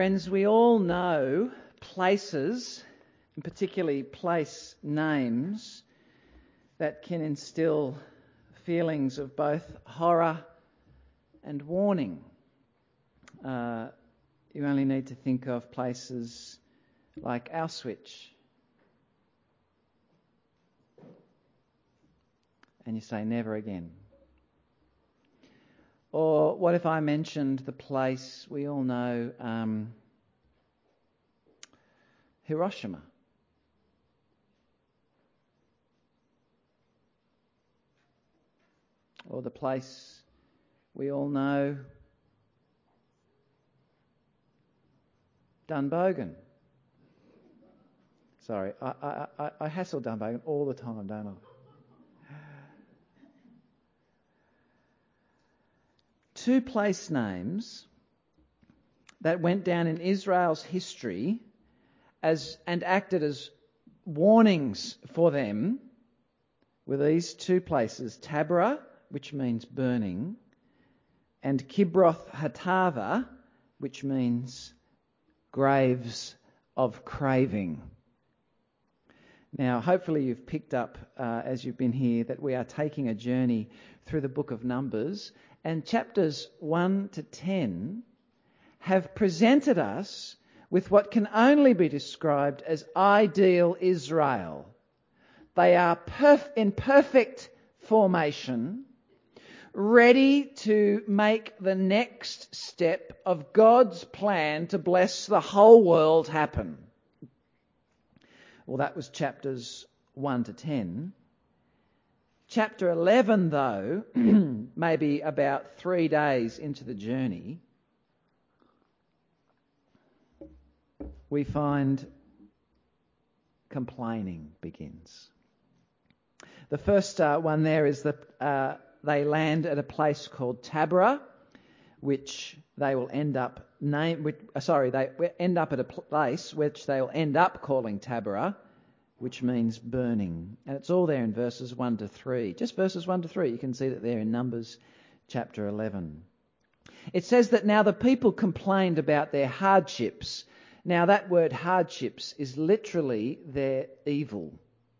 Friends, we all know places, and particularly place names, that can instill feelings of both horror and warning. You only need to think of places like Auschwitz. And you say, never again. Or what if I mentioned the place we all know, Hiroshima? Or the place we all know, Dunbogan. Sorry, I hassle Dunbogan all the time, don't I? Two place names that went down in Israel's history and acted as warnings for them were these two places, Taberah, which means burning, and Kibroth Hatava, which means graves of craving. Now, hopefully you've picked up as you've been here that we are taking a journey through the book of Numbers, and chapters 1 to 10 have presented us with what can only be described as ideal Israel. They are in perfect formation, ready to make the next step of God's plan to bless the whole world happen. Well, that was chapters 1 to 10. Chapter 11, though, maybe about 3 days into the journey, we find complaining begins. The first one there is that they land at a place called Taberah, which they will end up they end up at a place which they will end up calling Taberah, which means burning. And it's all there in verses 1 to 3. Just verses 1 to 3. You can see that there in Numbers chapter 11. It says that now the people complained about their hardships. Now that word hardships is literally their evil.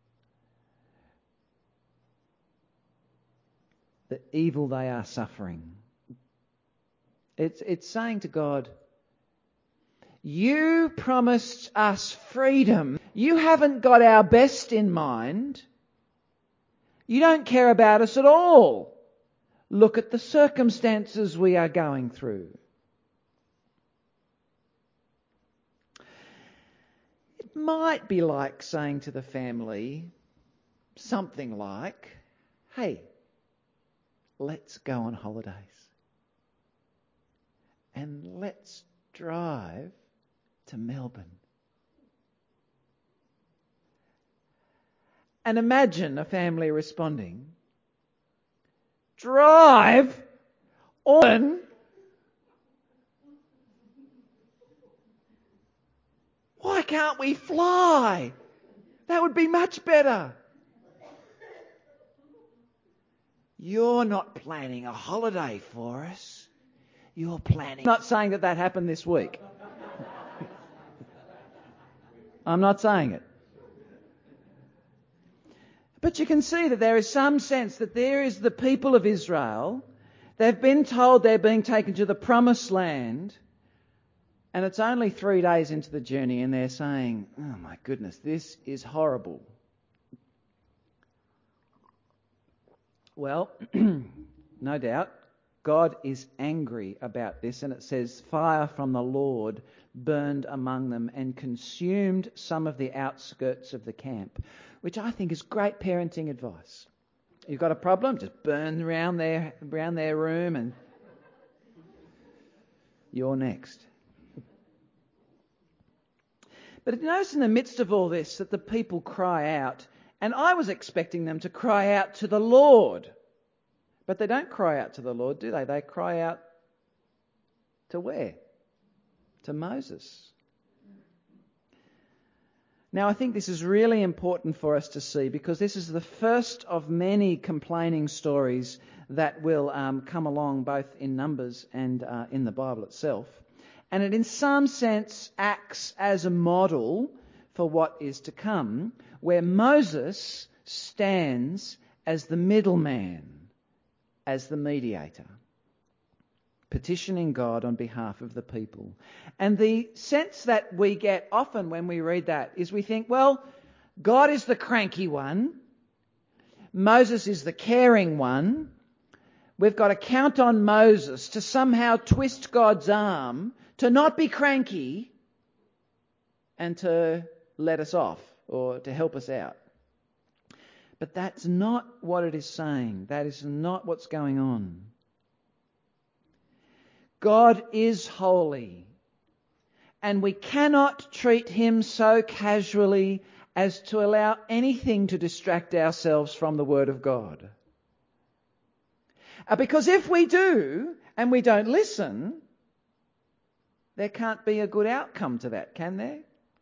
The evil they are suffering. It's saying to God, you promised us freedom. You haven't got our best in mind. You don't care about us at all. Look at the circumstances we are going through. It might be like saying to the family something like, hey, let's go on holidays. And let's drive to Melbourne. And imagine a family responding, drive on. Why can't we fly? That would be much better. You're not planning a holiday for us. You're planning. I'm not saying that happened this week. I'm not saying it. But you can see that there is some sense that there is the people of Israel. They've been told they're being taken to the promised land. And it's only 3 days into the journey and they're saying, oh my goodness, this is horrible. Well, no doubt, God is angry about this, and it says, fire from the Lord burned among them and consumed some of the outskirts of the camp, which I think is great parenting advice. You've got a problem, just burn around their room and you're next. But notice in the midst of all this that the people cry out, and I was expecting them to cry out to the Lord. But they don't cry out to the Lord, do they? They cry out to where? To Moses. Now, I think this is really important for us to see because this is the first of many complaining stories that will come along both in Numbers and in the Bible itself. And it in some sense acts as a model for what is to come, where Moses stands as the middleman, as the mediator, petitioning God on behalf of the people. And the sense that we get often when we read that is we think, well, God is the cranky one, Moses is the caring one. We've got to count on Moses to somehow twist God's arm to not be cranky and to let us off or to help us out. But that's not what it is saying. That is not what's going on. God is holy, and we cannot treat him so casually as to allow anything to distract ourselves from the Word of God. Because if we do, and we don't listen, there can't be a good outcome to that, can there?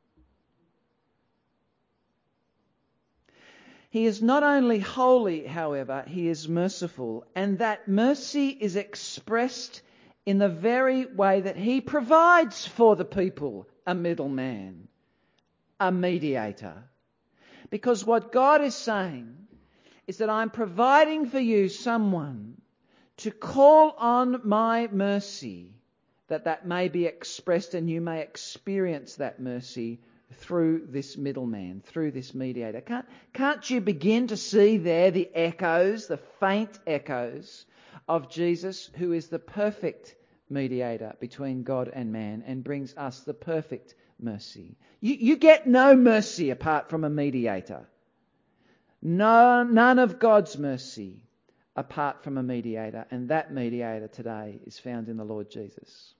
He is not only holy, however, he is merciful, and that mercy is expressed in the very way that he provides for the people a middleman, a mediator. Because what God is saying is that I'm providing for you someone to call on my mercy, that may be expressed and you may experience that mercy through this middleman, through this mediator. Can't you begin to see there the echoes, the faint echoes of Jesus, who is the perfect mediator between God and man and brings us the perfect mercy? You get no mercy apart from a mediator. None of God's mercy apart from a mediator, and that mediator today is found in the Lord Jesus.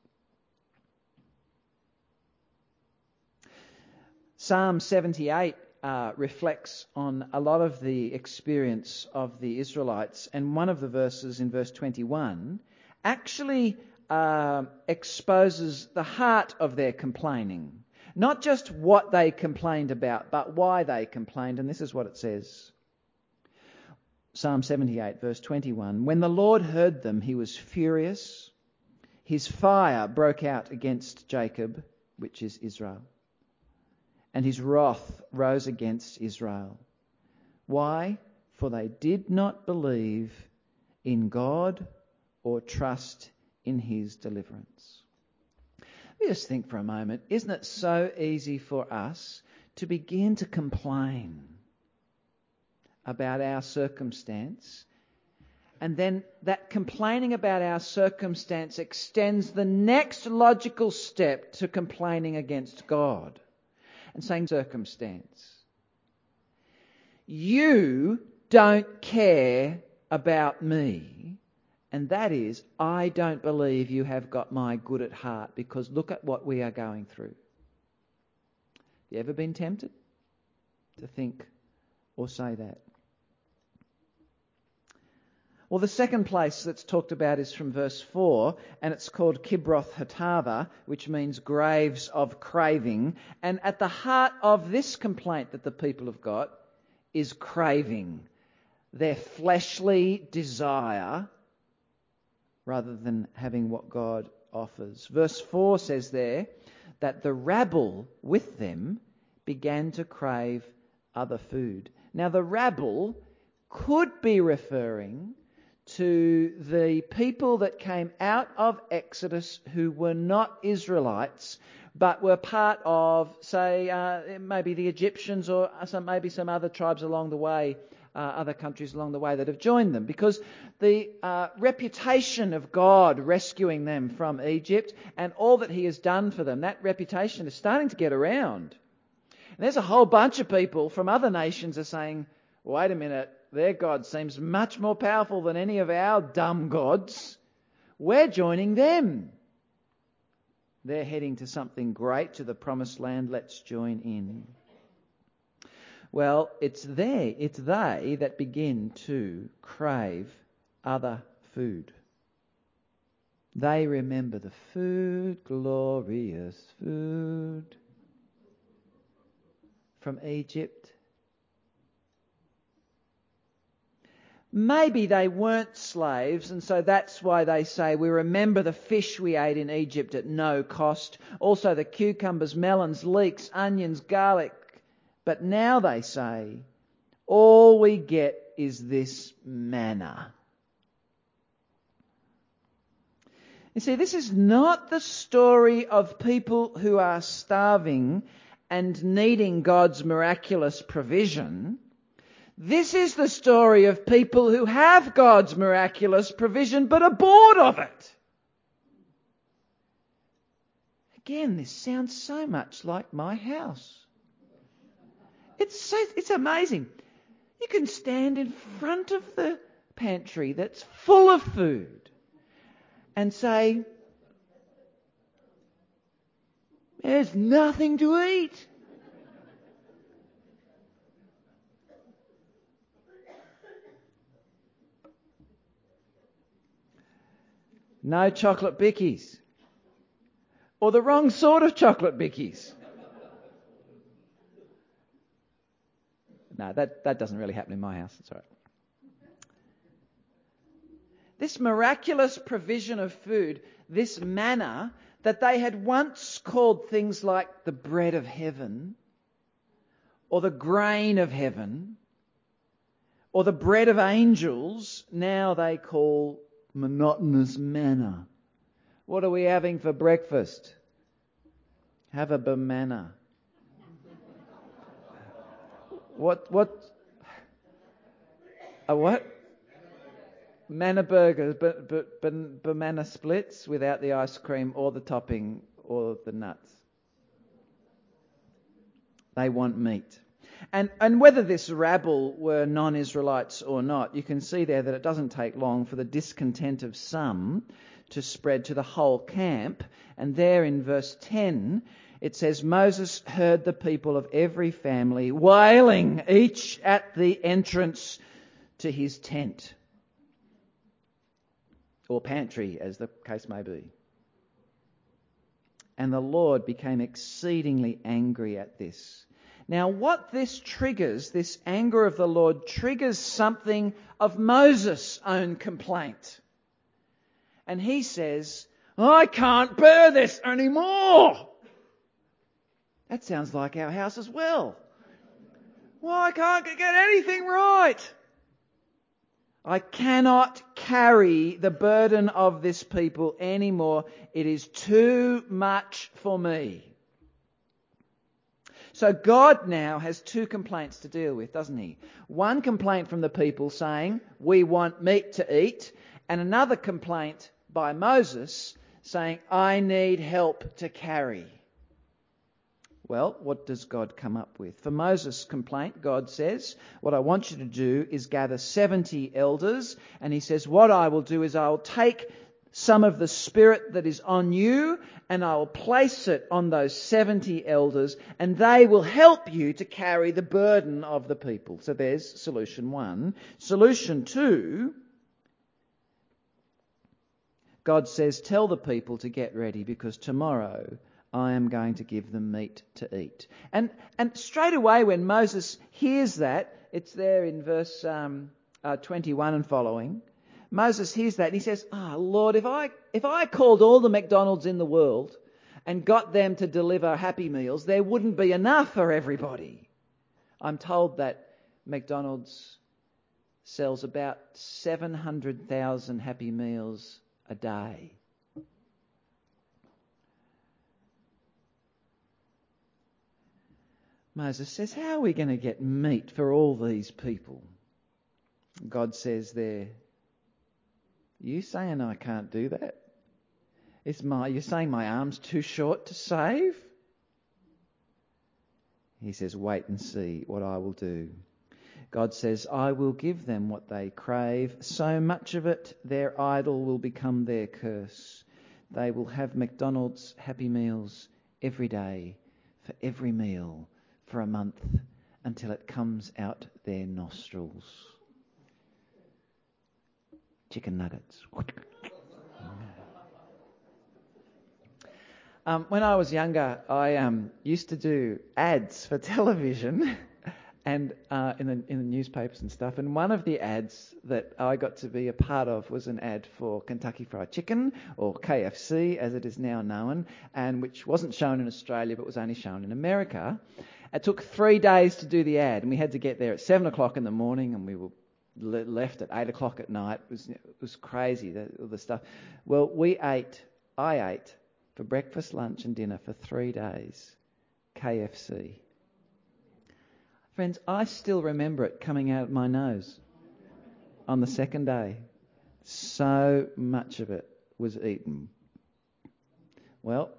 Psalm 78 reflects on a lot of the experience of the Israelites, and one of the verses in verse 21 actually exposes the heart of their complaining. Not just what they complained about, but why they complained, and this is what it says. Psalm 78, verse 21. When the Lord heard them, he was furious. His fire broke out against Jacob, which is Israel. And his wrath rose against Israel. Why? For they did not believe in God or trust in his deliverance. Let me just think for a moment. Isn't it so easy for us to begin to complain about our circumstance, and then that complaining about our circumstance extends the next logical step to complaining against God and saying, circumstance, you don't care about me, and that is, I don't believe you have got my good at heart, because look at what we are going through. Have you ever been tempted to think or say that? Well, the second place that's talked about is from verse 4, and it's called Kibroth Hatava, which means graves of craving. And at the heart of this complaint that the people have got is craving, their fleshly desire, rather than having what God offers. Verse 4 says there that the rabble with them began to crave other food. Now, the rabble could be referring to the people that came out of Exodus who were not Israelites, but were part of, say, maybe the Egyptians or maybe some other tribes along the way, other countries along the way that have joined them. Because the reputation of God rescuing them from Egypt and all that he has done for them, that reputation is starting to get around. And there's a whole bunch of people from other nations are saying, wait a minute, their God seems much more powerful than any of our dumb gods. We're joining them. They're heading to something great, to the promised land. Let's join in. Well, it's they that begin to crave other food. They remember the food, glorious food from Egypt. Maybe they weren't slaves, and so that's why they say, we remember the fish we ate in Egypt at no cost, also the cucumbers, melons, leeks, onions, garlic. But now they say, all we get is this manna. You see, this is not the story of people who are starving and needing God's miraculous provision. This is the story of people who have God's miraculous provision but are bored of it. Again, this sounds so much like my house. It's amazing. You can stand in front of the pantry that's full of food and say, there's nothing to eat. No chocolate bickies. Or the wrong sort of chocolate bickies. No, that doesn't really happen in my house. It's all right. This miraculous provision of food, this manna that they had once called things like the bread of heaven, or the grain of heaven, or the bread of angels, now they call monotonous manna. What are we having for breakfast? Have a banana. What? A what? Manna burgers, but banana splits without the ice cream or the topping or the nuts. They want meat. And whether this rabble were non-Israelites or not, you can see there that it doesn't take long for the discontent of some to spread to the whole camp. And there in verse 10, it says, Moses heard the people of every family wailing, each at the entrance to his tent, or pantry, as the case may be. And the Lord became exceedingly angry at this. Now, what this triggers, this anger of the Lord, triggers something of Moses' own complaint. And he says, I can't bear this anymore. That sounds like our house as well. Well, I can't get anything right. I cannot carry the burden of this people anymore. It is too much for me. So God now has two complaints to deal with, doesn't he? One complaint from the people saying, we want meat to eat, and another complaint by Moses saying, I need help to carry. Well, what does God come up with? For Moses' complaint, God says, what I want you to do is gather 70 elders, and he says, what I will do is I will take some of the spirit that is on you, and I will place it on those 70 elders, and they will help you to carry the burden of the people. So there's solution one. Solution two, God says, tell the people to get ready, because tomorrow I am going to give them meat to eat. And straight away when Moses hears that, it's there in verse 21 and following, Moses hears that and he says, Lord, if I called all the McDonald's in the world and got them to deliver Happy Meals, there wouldn't be enough for everybody. I'm told that McDonald's sells about 700,000 Happy Meals a day. Moses says, how are we going to get meat for all these people? God says there, you saying I can't do that? You're saying my arm's too short to save? He says, wait and see what I will do. God says, I will give them what they crave. So much of it, their idol will become their curse. They will have McDonald's Happy Meals every day, for every meal, for a month, until it comes out their nostrils. Chicken nuggets. When I was younger, I used to do ads for television, and in the newspapers and stuff. And one of the ads that I got to be a part of was an ad for Kentucky Fried Chicken, or KFC as it is now known, and which wasn't shown in Australia but was only shown in America. It took 3 days to do the ad, and we had to get there at 7 o'clock in the morning, and we were left at 8 o'clock at night. It was crazy, all the stuff. Well, I ate for breakfast, lunch and dinner for 3 days KFC. Friends, I still remember it coming out of my nose on the second day. So much of it was eaten. Well,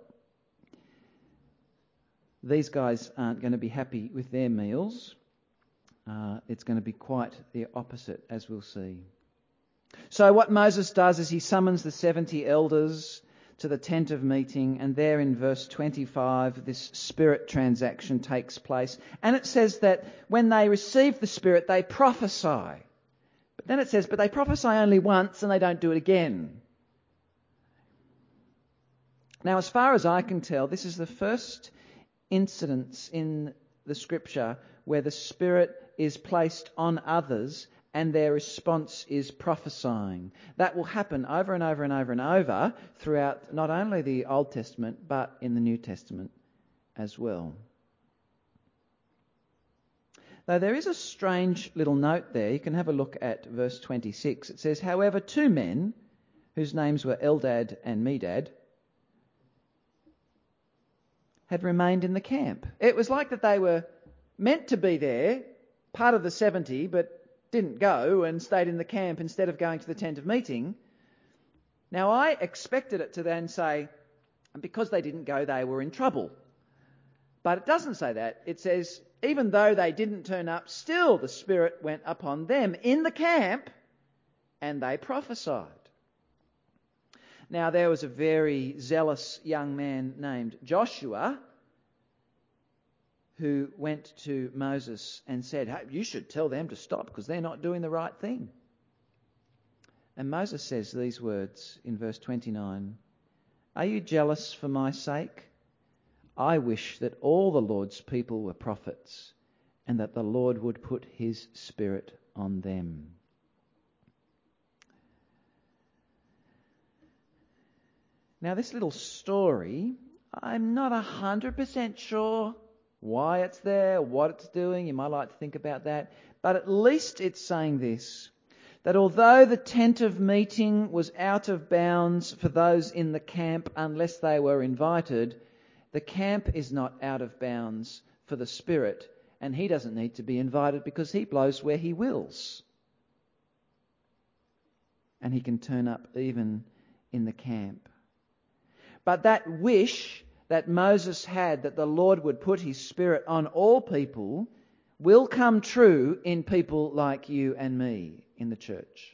these guys aren't going to be happy with their meals. It's going to be quite the opposite, as we'll see. So what Moses does is he summons the 70 elders to the tent of meeting, and there in verse 25 this Spirit transaction takes place. And it says that when they receive the Spirit, they prophesy. But then it says, but they prophesy only once and they don't do it again. Now, as far as I can tell, this is the first incidence in the Scripture where the Spirit is placed on others and their response is prophesying. That will happen over and over and over and over throughout not only the Old Testament but in the New Testament as well. Though there is a strange little note there. You can have a look at verse 26. It says, however, 2 men, whose names were Eldad and Medad, had remained in the camp. It was like that they were meant to be there, part of the 70, but didn't go and stayed in the camp instead of going to the tent of meeting. Now, I expected it to then say, because they didn't go, they were in trouble. But it doesn't say that. It says, even though they didn't turn up, still the Spirit went upon them in the camp and they prophesied. Now, there was a very zealous young man named Joshua who went to Moses and said, hey, you should tell them to stop because they're not doing the right thing. And Moses says these words in verse 29, are you jealous for my sake? I wish that all the Lord's people were prophets and that the Lord would put his Spirit on them. Now, this little story, I'm not 100% sure why it's there, what it's doing. You might like to think about that. But at least it's saying this, that although the tent of meeting was out of bounds for those in the camp unless they were invited, the camp is not out of bounds for the Spirit, and he doesn't need to be invited because he blows where he wills. And he can turn up even in the camp. But that wish that Moses had that the Lord would put his Spirit on all people will come true in people like you and me in the church.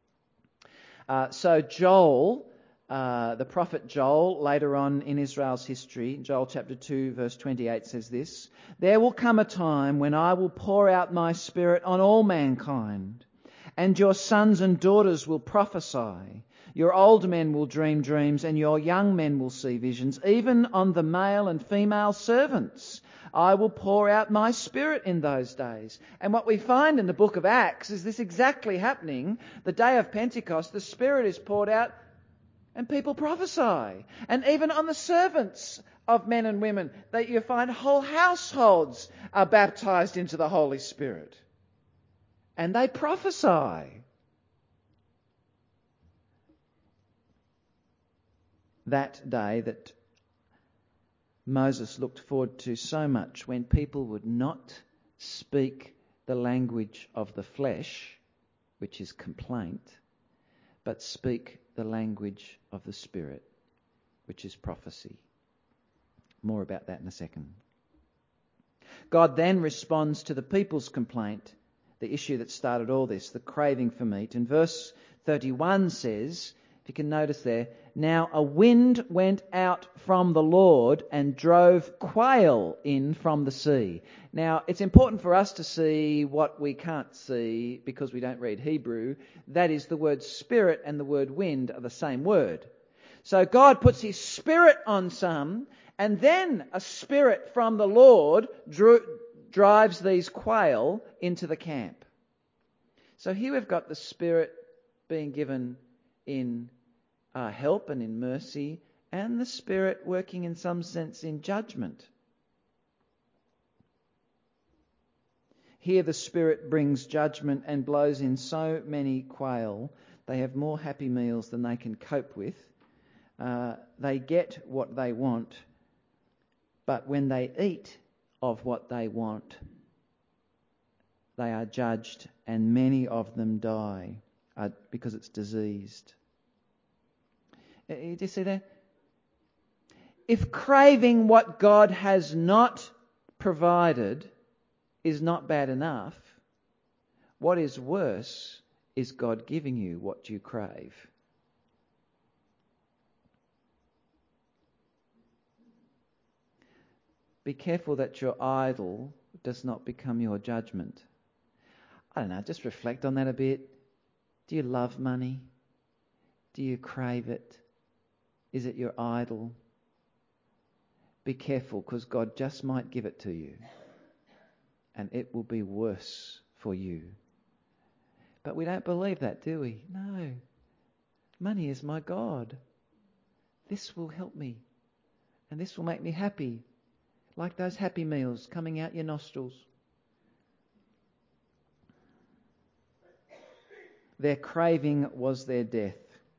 So Joel, the prophet Joel, later on in Israel's history, Joel chapter 2 verse 28 says this, there will come a time when I will pour out my Spirit on all mankind, and your sons and daughters will prophesy. Your old men will dream dreams and your young men will see visions. Even on the male and female servants, I will pour out my Spirit in those days. And what we find in the book of Acts is this exactly happening. The day of Pentecost, the Spirit is poured out and people prophesy. And even on the servants of men and women, that you find whole households are baptized into the Holy Spirit. And they prophesy. That day that Moses looked forward to so much, when people would not speak the language of the flesh, which is complaint, but speak the language of the Spirit, which is prophecy. More about that in a second. God then responds to the people's complaint, the issue that started all this, the craving for meat. And verse 31 says, if you can notice there, now a wind went out from the Lord and drove quail in from the sea. Now, it's important for us to see what we can't see because we don't read Hebrew. That is, the word spirit and the word wind are the same word. So God puts his Spirit on some, and then a spirit from the Lord drives these quail into the camp. So here we've got the Spirit being given in help and in mercy, and the Spirit working in some sense in judgment. Here the Spirit brings judgment and blows in so many quail. They have more happy meals than they can cope with. They get what they want, but when they eat of what they want, they are judged, and many of them die because it's diseased. Do you see that? If craving what God has not provided is not bad enough, what is worse is God giving you what you crave. Be careful that your idol does not become your judgment. I don't know, just reflect on that a bit. Do you love money? Do you crave it? Is it your idol? Be careful, because God just might give it to you, and it will be worse for you. But we don't believe that, do we? No. Money is my God. This will help me, and this will make me happy, like those happy meals coming out your nostrils. Their craving was their death.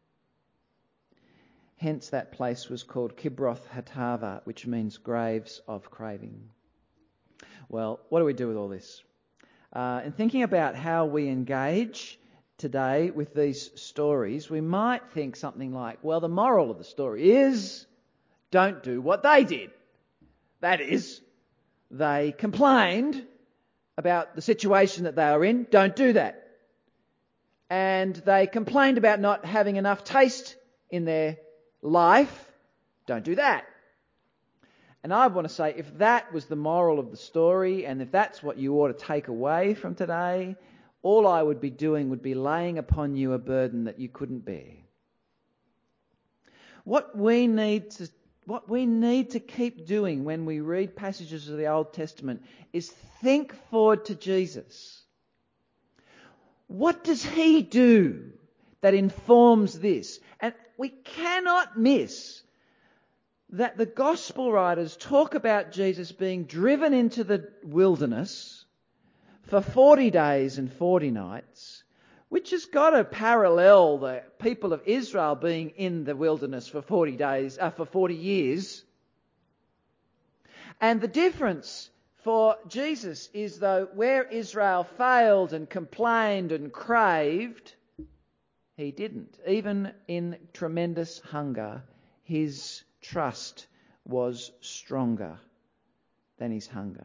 Hence that place was called Kibroth Hattaavah, which means graves of craving. Well, what do we do with all this? In thinking about how we engage today with these stories, we might think something like, well, the moral of the story is, don't do what they did. That is, they complained about the situation that they were in. Don't do that. And they complained about not having enough taste in their life. Don't do that. And I want to say, if that was the moral of the story, and if that's what you ought to take away from today, all I would be doing would be laying upon you a burden that you couldn't bear. What we need to keep doing when we read passages of the Old Testament is think forward to Jesus. What does he do that informs this? And we cannot miss that the gospel writers talk about Jesus being driven into the wilderness for 40 days and 40 nights, which has got to parallel the people of Israel being in the wilderness for 40 years. And the difference for Jesus is, though, where Israel failed and complained and craved, he didn't. Even in tremendous hunger, his trust was stronger than his hunger.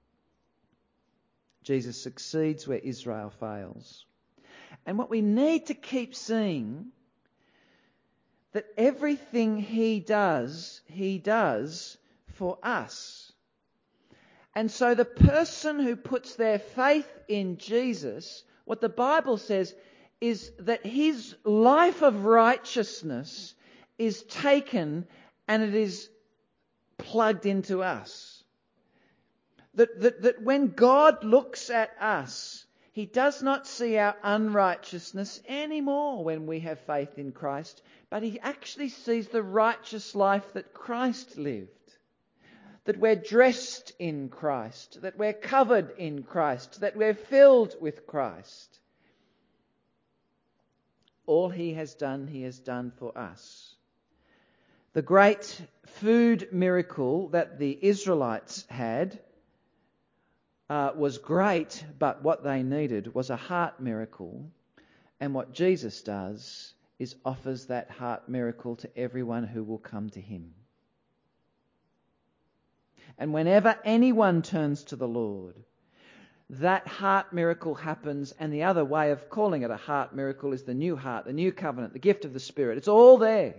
Jesus succeeds where Israel fails. And what we need to keep seeing, that everything he does for us. And so the person who puts their faith in Jesus, what the Bible says is that his life of righteousness is taken and it is plugged into us. That when God looks at us, he does not see our unrighteousness anymore when we have faith in Christ, but he actually sees the righteous life that Christ lived. That we're dressed in Christ, that we're covered in Christ, that we're filled with Christ. All he has done for us. The great food miracle that the Israelites had was great, but what they needed was a heart miracle. And what Jesus does is offers that heart miracle to everyone who will come to him. And whenever anyone turns to the Lord, that heart miracle happens. And the other way of calling it a heart miracle is the new heart, the new covenant, the gift of the Spirit. It's all there.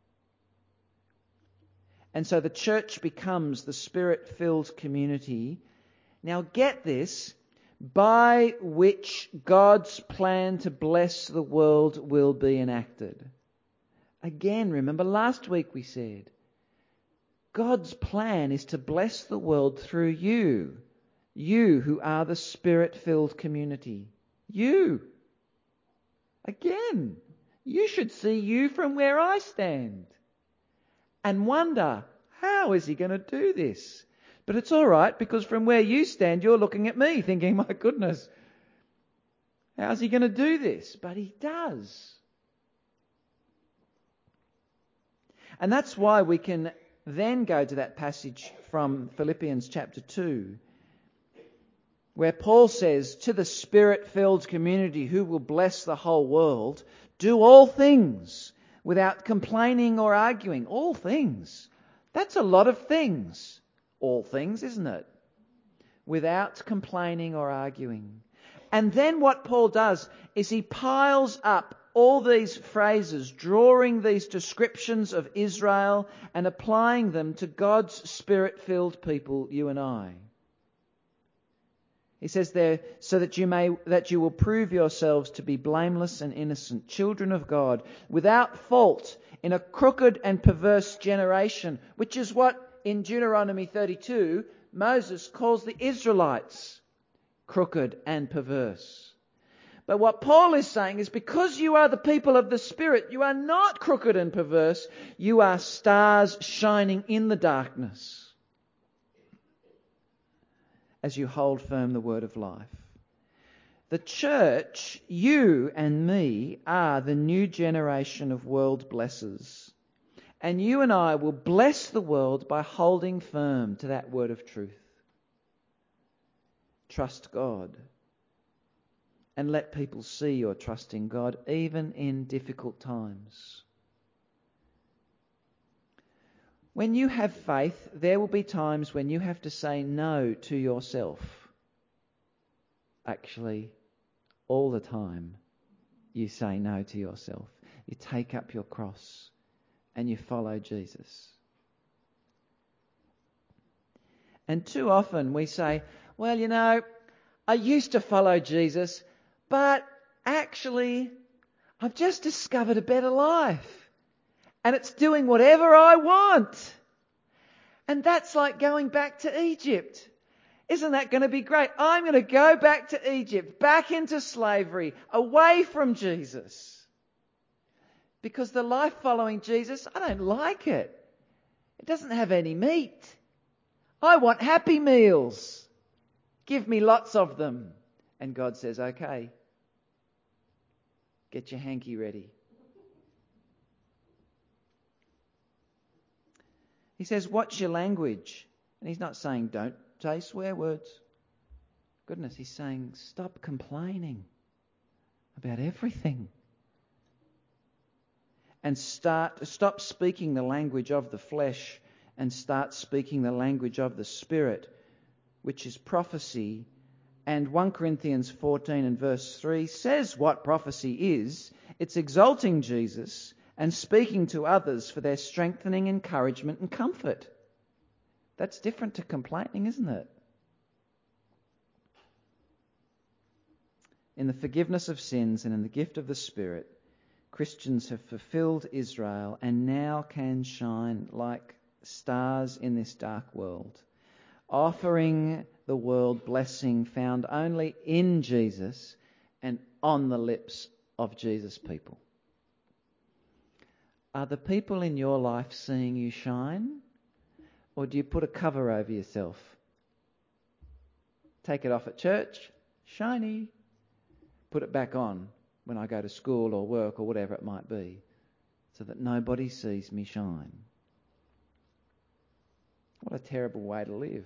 And so the church becomes the Spirit-filled community. Now get this, by which God's plan to bless the world will be enacted. Again, remember last week we said, God's plan is to bless the world through you. You who are the Spirit-filled community. You. Again, you should see you from where I stand and wonder, how is he going to do this? But it's all right, because from where you stand, you're looking at me thinking, my goodness, how's he going to do this? But he does. And that's why we can then go to that passage from Philippians chapter 2, where Paul says, to the Spirit-filled community who will bless the whole world, do all things without complaining or arguing. All things. That's a lot of things. All things, isn't it? Without complaining or arguing. And then what Paul does is he piles up all these phrases, drawing these descriptions of Israel and applying them to God's Spirit-filled people, you and I. He says there, so that you will prove yourselves to be blameless and innocent, children of God, without fault in a crooked and perverse generation, which is what in Deuteronomy 32 Moses calls the Israelites, crooked and perverse. But what Paul is saying is, because you are the people of the Spirit, you are not crooked and perverse, you are stars shining in the darkness, as you hold firm the word of life. The church, you and me, are the new generation of world blessers. And you and I will bless the world by holding firm to that word of truth. Trust God. And let people see your trust in God, even in difficult times. When you have faith, there will be times when you have to say no to yourself. Actually, all the time you say no to yourself. You take up your cross and you follow Jesus. And too often we say, well, you know, I used to follow Jesus, but actually I've just discovered a better life. And it's doing whatever I want. And that's like going back to Egypt. Isn't that going to be great? I'm going to go back to Egypt, back into slavery, away from Jesus. Because the life following Jesus, I don't like it. It doesn't have any meat. I want happy meals. Give me lots of them. And God says, okay, get your hanky ready. He says, watch your language. And he's not saying don't say swear words. Goodness, he's saying stop complaining about everything. And stop speaking the language of the flesh and start speaking the language of the Spirit, which is prophecy. And 1 Corinthians 14 and verse 3 says what prophecy is. It's exalting Jesus and speaking to others for their strengthening, encouragement and comfort. That's different to complaining, isn't it? In the forgiveness of sins and in the gift of the Spirit, Christians have fulfilled Israel and now can shine like stars in this dark world, offering the world blessing found only in Jesus and on the lips of Jesus' people. Are the people in your life seeing you shine? Or do you put a cover over yourself? Take it off at church, shiny. Put it back on when I go to school or work or whatever it might be, so that nobody sees me shine. What a terrible way to live.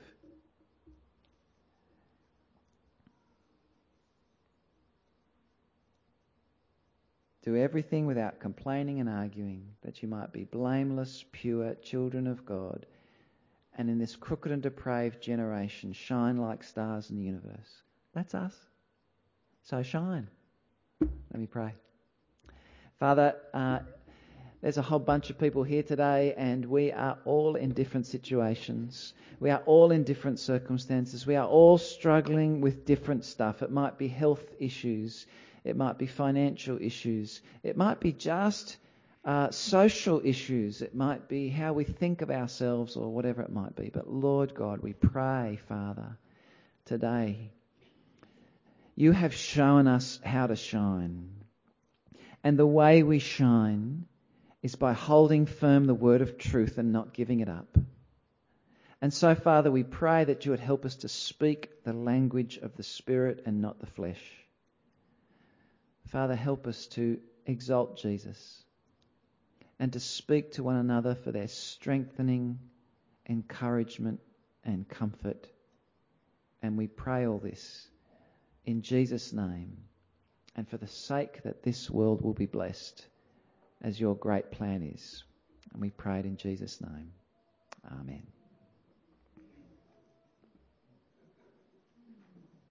Do everything without complaining and arguing, that you might be blameless, pure children of God, and in this crooked and depraved generation shine like stars in the universe. That's us. So shine. Let me pray. Father, there's a whole bunch of people here today, and we are all in different situations. We are all in different circumstances. We are all struggling with different stuff. It might be health issues. It might be financial issues. It might be just social issues. It might be how we think of ourselves or whatever it might be. But Lord God, we pray, Father, today. You have shown us how to shine. And the way we shine is by holding firm the word of truth and not giving it up. And so, Father, we pray that you would help us to speak the language of the Spirit and not the flesh. Father, help us to exalt Jesus and to speak to one another for their strengthening, encouragement and comfort. And we pray all this in Jesus' name and for the sake that this world will be blessed as your great plan is. And we pray it in Jesus' name. Amen.